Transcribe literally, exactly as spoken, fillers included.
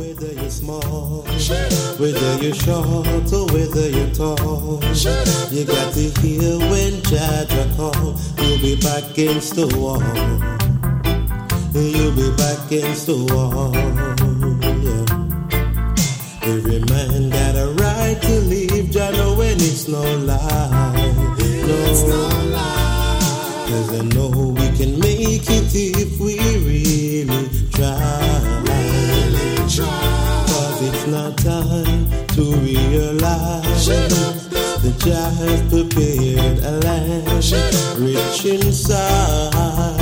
whether you're small, whether you're short or whether you're tall, you got to hear when Jaja call. You'll be back against the wall. You'll be back against the wall. Yeah. Every man got a right to leave Jah when it's no lie. No, cause I know we can make it if we really try. Really try. Cause it's not time to realize that Jah has prepared a land rich inside.